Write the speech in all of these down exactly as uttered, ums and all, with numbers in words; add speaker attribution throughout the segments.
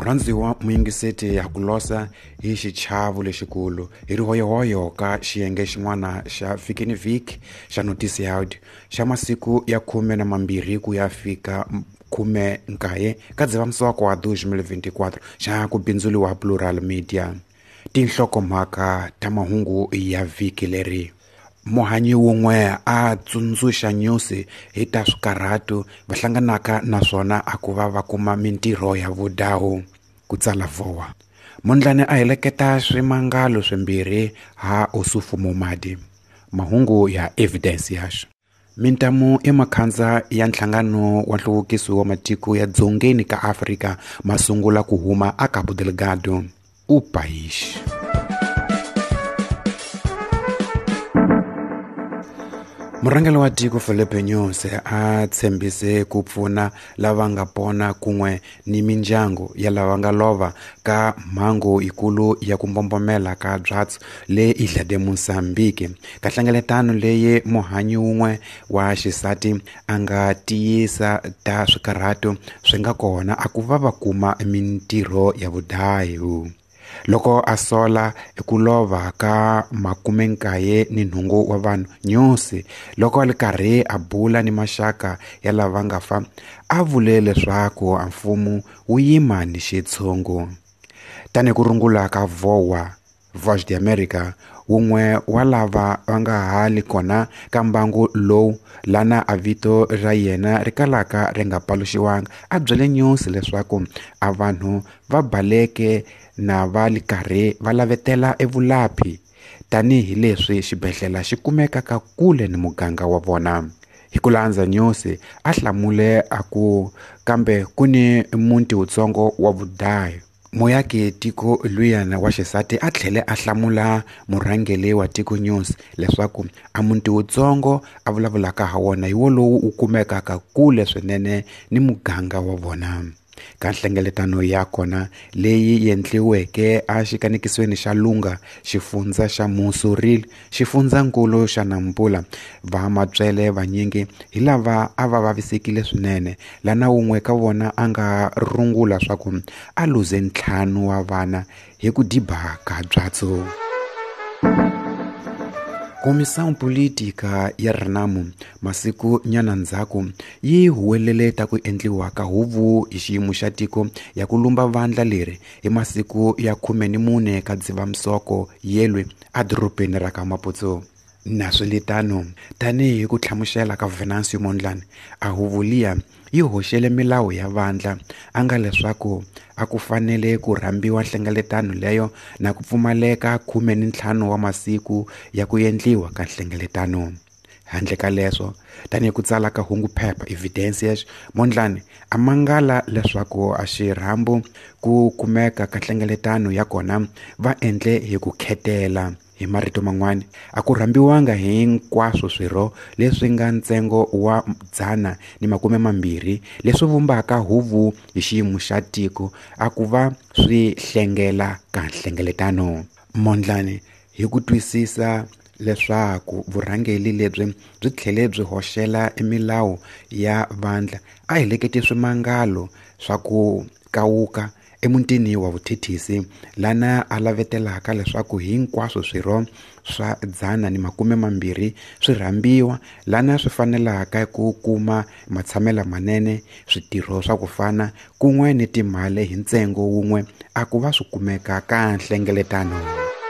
Speaker 1: Murhandziwa muyingiseti ya ku losa hi xichavu lexikulu hi ri hoyohoyo ka xiyenge xin'wana xa Fikini Vhiki xa Notisi ya Audio xa masiku ya khume na mambirhi ku ya fika khume nkaye ka Dzivamisoko wa two thousand twenty-four xa ku bindzuriwa Plural Media. Tinhlokomhaka ta mahungu ya vhiki leri. Mohanyi wun'we a tsundzuxa nyusi hi ta swikarhatu va hlanganaka naswona a ku va va kuma mintirho ya vudahu ku tsala vowa. Mondlane a heleketa swimangalo swimbirhi ha Usufu Momadi. Mahungu ya evidence yaxo. Mintamu ya makhandza ya nhlangano wa nhluvukiso wa matiko ya dzongeni ka Afrika masungula ku huma a Cabo Delgado. Upaish. Murhangeli wa tiko Filipe Nyusi a tshembise ku pfuna lava nga pona kun'we ni mindyangu ya lava nga lova ka mhangu ikulu ya ku mbombomela ka byatso le Ilha de Mozambique. Ka hlengeletano leyi mohanyi wun'we wa xisati a nga tiyisa ta swikarhatu swi nga kona a ku va va kuma mintirho ya vudahi. Loko a sola ku lova ka makume nkaye ni nhungu wa vanhu, Nyusi loko ali karhi a bula ni maxaka ya lava nga fa a vule leswaku mfumo wu yima ni xitshungu. Tani ku rungula ka vowa Voice of America, wun'we wa lava va nga hali kona ka mbangu lowu lana a vito ra yena ri kalaka ri nga paluxiwanga a byele Nyusi leswaku a vanhu va baleke na va li karhi va lavetela evulapi tanihi leswi xibedhlele xi kumeka ka kule ni muganga wa vona. Hi ku landza Nyusi a hlamule a ku kambe ku ni munti wutsongo wa vudahi. Moyaki tiko luyana wa xisati a tlhele a hlamula murhangeli wa tiko Nyusi leswaku a munti wutsongo a vulavulaka ha wona hi wo lowu u kumekaka kule swinene ni muganga wa vona. Ka nhlengeletano ya kona leyi yendliweke a xikanekisweni xa Lunga, xifundza xa Musuril, xifundzankulu xa Nampula, va matswele vanyingi hi lava a va vavisekile swinene lana wun'we ka vona a nga rungula swaku a luze ntlhanu wa vana hi ku diba ka byatso. Komisiyo politika ya Renamu masiku nyana ndzhaku yi huwelele ta ku endliwa ka huvu hi xiyimo xa tiko ya ku lumba vandla leri hi masiku ya khume ni mune ka Dzivamisoko yelwe a dorobeni ra ka Maputo. Na swilitano tanihi ku tlhamuxela ka Venancio Mondlane a huvu liya yi hoxele milawu ya vandla a nga leswaku a ku fanele ku rhambiwa nhlengeletano leyo na ku pfumaleka khume ni ntlhanu wa masiku ya ku endliwa ka nhlengeletano. Handle ka leswo tanihi ku tsala ka hungu phepha evidence, Mondlane a mangala leswaku a xirhambu ku kumeka ka nhlengeletano ya kona va endle hi ku khetela. Hi marito man'wana a ku rhambiwanga hinkwaswo swirho leswi nga ntsengo wa dzana ni makume mambirhi leswi vumbaka huvu hi xiyimo xa tiko a ku va swi hlengela ka nhlengeletano. Mondlane hi ku twisisa leswaku vurhangeli lebyi byi tlhele byi hoxela milawu ya vandla a helekete swimangalo swa ku kawuka emutini wa vuthethisi lana a lavetelaka leswaku hinkwaswo swirho swa dzana ni makume mambirhi swi rhambiwa lana swi fanelaka ku kuma matshamela manene, switirho swa ku fana kun'we ni timali hi ntsengo wun'we a ku va swi kumeka ka nhlengeletano.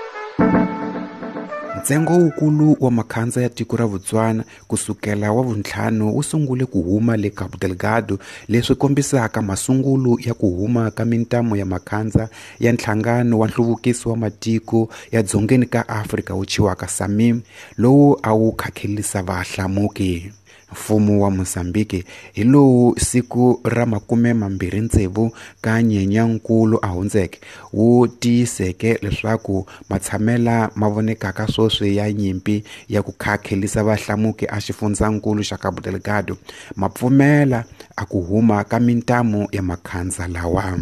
Speaker 1: Ntsengo wukulu wa makhandza ya tiko ra Botswana kusukela wa vuntlhanu wu sungule ku huma le Cabo Delgado, leswi kombisaka masungulo ya ku huma ka mintamu ya makhandza ya nhlangano wa nhluvukiso wa matiko ya dzongeni ka Afrika wu chiwaka S A M I M, lowu a wu khakhelisa vahlamuki. Mfumo wa Mozambique hi lowu siku ra makume mambirhi ntsevu ka Nyenyankulu a hundzeke wu tiyiseke leswaku matshamela ma vonekaka swoswi ya nyimpi ya ku khakhelisa vahlamuki a xifundzankulu xa Cabo Delgado ma pfumela a ku huma ka mintamu ya makhandza lawa.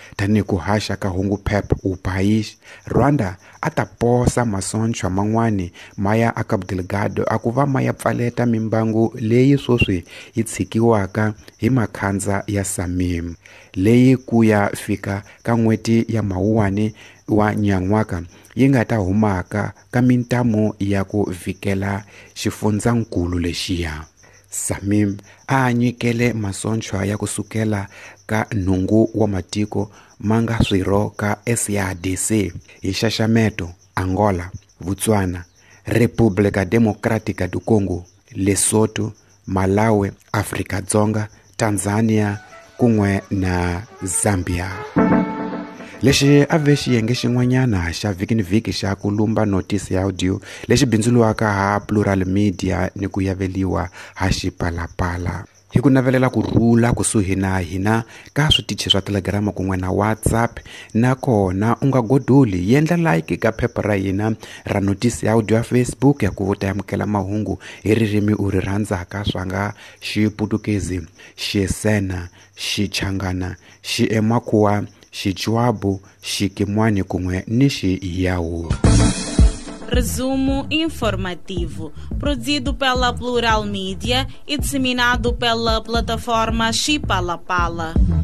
Speaker 1: tani ku haxa ka hungu Pep Upaish Rwanda ata posa masonchwa man'wani maya a Cabo Delgado akuva maya pfaleta mimbangu leyi swoswi yi tshikiwaka hi makhandza ya Samim leyi ku ya fika ka n'weti ya Mawuwani wa Nyan'waka yi nga ta humaka ka mintamu ya ku vikela xifundzakulu lexiya. Samim a nyikele masonchwa ya kusukela ka nhungu wa matiko manga swirho ka S A D C hi xaxameto Angola, Botswana, República Democrática do Congo, Lesotho, Malawi, Afrika-Dzonga, Tanzania kun'we na Zambia. Lexi a ve xiyenge xin'wanyana xa viki ni viki xa ku lumba notice ya audio lexi bindzuluwaka ha Plural Media ni ku yaveliwa ha Xipalapala. Hi ku navelela ku rhula kusuhi na hina ka switichi swa Telegram kun'we na WhatsApp na kona u nga godoli yendla like ka phepha ra hina ra notice ya audio ya Facebook ya ku ta amukela mahungu hi ririmi u ri rhandzaka swa nga Xiputukezi, Xisena, Xichangana, Xiemakhuwa, Xichwabu, Xikimwani kun'we ni Xiyawu.
Speaker 2: Resumo informativo, produzido pela Plural Mídia e disseminado pela plataforma Xipalapala.